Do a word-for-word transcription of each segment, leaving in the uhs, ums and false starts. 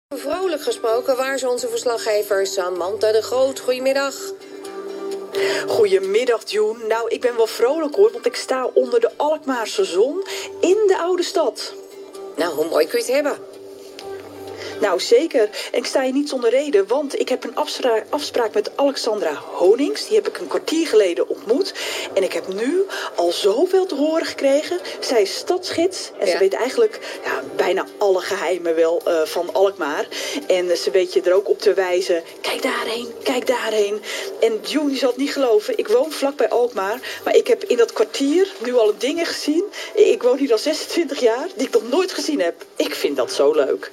Vrolijk gesproken, waar is onze verslaggever Samantha de Groot? Goedemiddag. Goedemiddag, June. Nou, ik ben wel vrolijk hoor, want ik sta onder de Alkmaarse zon in de oude stad. Nou, hoe mooi kun je het hebben? Nou, zeker. En ik sta hier niet zonder reden, want ik heb een afspraak, afspraak met Alexandra Honings. Die heb ik een kwartier geleden ontmoet. En ik heb nu al zoveel te horen gekregen. Zij is stadsgids en ja. Ze weet eigenlijk ja, bijna alle geheimen wel uh, van Alkmaar. En uh, ze weet je er ook op te wijzen. Kijk daarheen, kijk daarheen. En June, je zal het niet geloven, ik woon vlakbij Alkmaar. Maar ik heb in dat kwartier nu al dingen gezien. Ik woon hier al zesentwintig jaar, die ik nog nooit gezien heb. Ik vind dat zo leuk.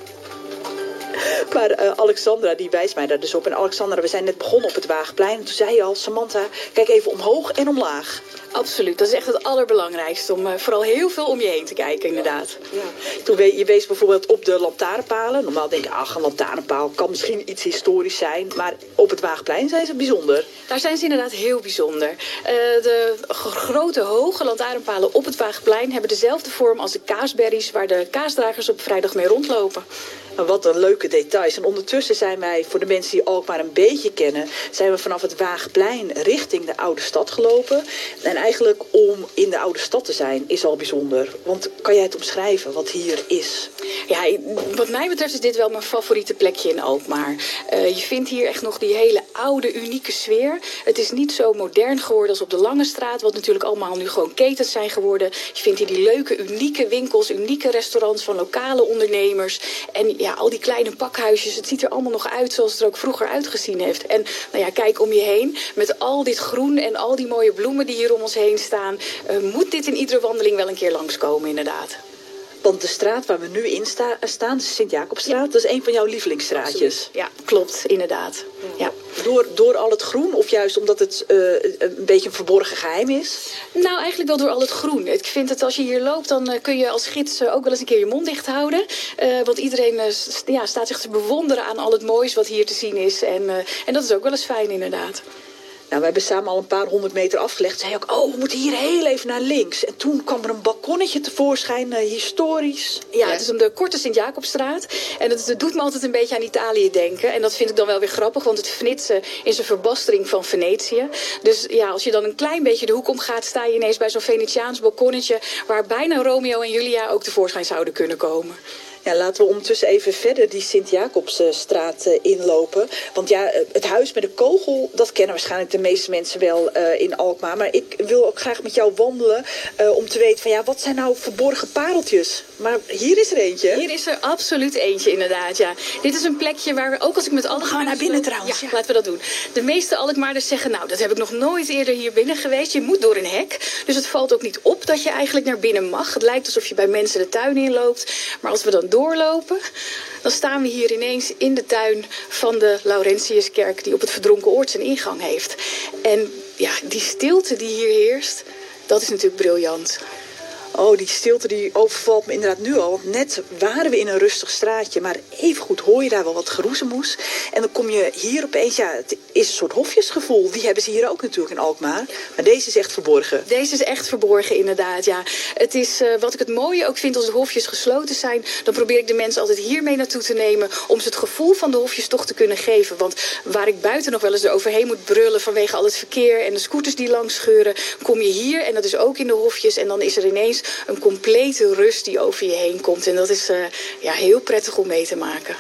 Maar uh, Alexandra, die wijst mij daar dus op. En Alexandra, we zijn net begonnen op het Waagplein. En toen zei je al, Samantha, kijk even omhoog en omlaag. Absoluut, dat is echt het allerbelangrijkste. Om uh, vooral heel veel om je heen te kijken, inderdaad. Ja. Toen we, je wees bijvoorbeeld op de lantaarnpalen. Normaal denk je, ach, een lantaarnpaal kan misschien iets historisch zijn. Maar op het Waagplein zijn ze bijzonder. Daar zijn ze inderdaad heel bijzonder. Uh, de grote, hoge lantaarnpalen op het Waagplein hebben dezelfde vorm als de kaasberries, waar de kaasdragers op vrijdag mee rondlopen. Wat een leuke details. En ondertussen zijn wij, voor de mensen die Alkmaar een beetje kennen, zijn we vanaf het Waagplein richting de oude stad gelopen. En eigenlijk om in de oude stad te zijn is al bijzonder. Want kan jij het omschrijven wat hier is? Ja, wat mij betreft is dit wel mijn favoriete plekje in Alkmaar. Uh, je vindt hier echt nog die hele oude, unieke sfeer. Het is niet zo modern geworden als op de Lange Straat, wat natuurlijk allemaal nu gewoon ketens zijn geworden. Je vindt hier die leuke, unieke winkels, unieke restaurants van lokale ondernemers. En ja, al die kleine pakhuisjes, het ziet er allemaal nog uit zoals het er ook vroeger uitgezien heeft. En nou ja, kijk om je heen, met al dit groen en al die mooie bloemen die hier om ons heen staan, uh, moet dit in iedere wandeling wel een keer langskomen, inderdaad. Want de straat waar we nu in sta, staan, de Sint-Jacobstraat, ja. Dat is een van jouw lievelingsstraatjes. Absoluut. Ja, klopt, inderdaad. Ja. Door, door al het groen of juist omdat het uh, een beetje een verborgen geheim is? Nou, eigenlijk wel door al het groen. Ik vind dat als je hier loopt, dan uh, kun je als gids uh, ook wel eens een keer je mond dicht houden. Uh, want iedereen uh, st- ja, staat zich te bewonderen aan al het moois wat hier te zien is. En, uh, en dat is ook wel eens fijn, inderdaad. Nou, we hebben samen al een paar honderd meter afgelegd. Zei ook, oh, we moeten hier heel even naar links. En toen kwam er een balkonnetje tevoorschijn, uh, historisch. Ja, ja, het is om de korte Sint-Jacobstraat. En het, het doet me altijd een beetje aan Italië denken. En dat vind ik dan wel weer grappig, want het Venitse is een verbastering van Venetië. Dus ja, als je dan een klein beetje de hoek omgaat, sta je ineens bij zo'n Venetiaans balkonnetje, waar bijna Romeo en Julia ook tevoorschijn zouden kunnen komen. Ja, laten we ondertussen even verder die Sint-Jacobsstraat uh, inlopen. Want ja, het huis met de kogel, dat kennen waarschijnlijk de meeste mensen wel uh, in Alkmaar. Maar ik wil ook graag met jou wandelen uh, om te weten van ja, wat zijn nou verborgen pareltjes? Maar hier is er eentje. Hier is er absoluut eentje, inderdaad, ja. Dit is een plekje waar we, ook als ik met alle... Gaan we naar binnen trouwens. Ja, ja, laten we dat doen. De meeste Alkmaarders zeggen, nou, dat heb ik nog nooit eerder hier binnen geweest. Je moet door een hek. Dus het valt ook niet op dat je eigenlijk naar binnen mag. Het lijkt alsof je bij mensen de tuin inloopt. Maar als we dan doorlopen, dan staan we hier ineens in de tuin van de Laurentiuskerk, die op het Verdronken Oord zijn ingang heeft. En ja, die stilte die hier heerst, dat is natuurlijk briljant. Oh, die stilte die overvalt me inderdaad nu al. Want net waren we in een rustig straatje, maar evengoed hoor je daar wel wat geroezemoes. En dan kom je hier opeens, ja, het is een soort hofjesgevoel. Die hebben ze hier ook natuurlijk in Alkmaar. Maar deze is echt verborgen. Deze is echt verborgen, inderdaad, ja. Het is, uh, wat ik het mooie ook vind als de hofjes gesloten zijn, dan probeer ik de mensen altijd hier mee naartoe te nemen om ze het gevoel van de hofjes toch te kunnen geven. Want waar ik buiten nog wel eens eroverheen moet brullen vanwege al het verkeer en de scooters die langs scheuren, kom je hier, en dat is ook in de hofjes, en dan is er ineens een complete rust die over je heen komt. En dat is uh, ja, heel prettig om mee te maken.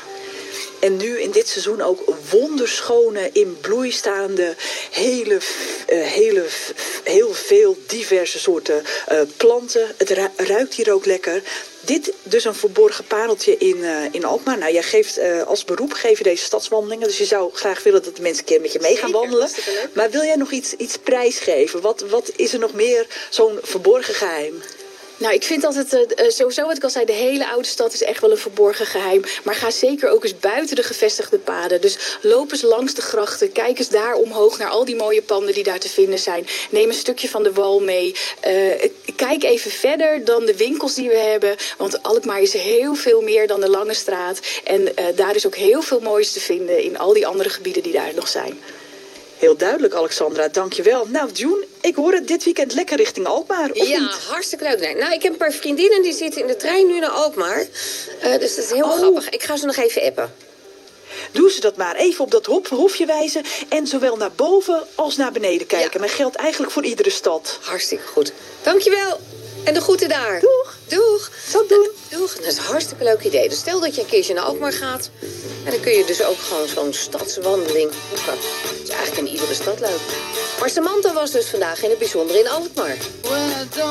En nu in dit seizoen ook wonderschone, in bloei staande, hele, uh, hele, heel veel diverse soorten uh, planten. Het ruikt hier ook lekker. Dit dus een verborgen pareltje in, uh, in Alkmaar. Nou, jij geeft uh, als beroep geef je deze stadswandelingen. Dus je zou graag willen dat de mensen een keer met je mee gaan wandelen. Zeker, maar wil jij nog iets, iets prijsgeven? Wat, wat is er nog meer zo'n verborgen geheim? Nou, ik vind altijd, uh, sowieso wat ik al zei, de hele oude stad is echt wel een verborgen geheim. Maar ga zeker ook eens buiten de gevestigde paden. Dus loop eens langs de grachten. Kijk eens daar omhoog naar al die mooie panden die daar te vinden zijn. Neem een stukje van de wal mee. Uh, kijk even verder dan de winkels die we hebben. Want Alkmaar is heel veel meer dan de Lange Straat. En uh, daar is ook heel veel moois te vinden in al die andere gebieden die daar nog zijn. Heel duidelijk, Alexandra. Dankjewel. Nou, June, ik hoor het dit weekend lekker richting Alkmaar, of Ja, niet? hartstikke leuk. Nee, nou, ik heb een paar vriendinnen die zitten in de trein nu naar Alkmaar. Uh, dus dat is heel Oh. grappig. Ik ga ze nog even appen. Doe ze dat maar. Even op dat hof, hofje wijzen en zowel naar boven als naar beneden kijken. Ja. Maar geldt eigenlijk voor iedere stad. Hartstikke goed. Dankjewel. En de groeten daar. Doeg. Doeg. Zal ik doen. Doeg. Dat is een hartstikke leuk idee. Dus stel dat je een keertje naar Alkmaar gaat. En dan kun je dus ook gewoon zo'n stadswandeling boeken. Dat is eigenlijk in iedere stad leuk. Maar Samantha was dus vandaag in het bijzonder in Alkmaar.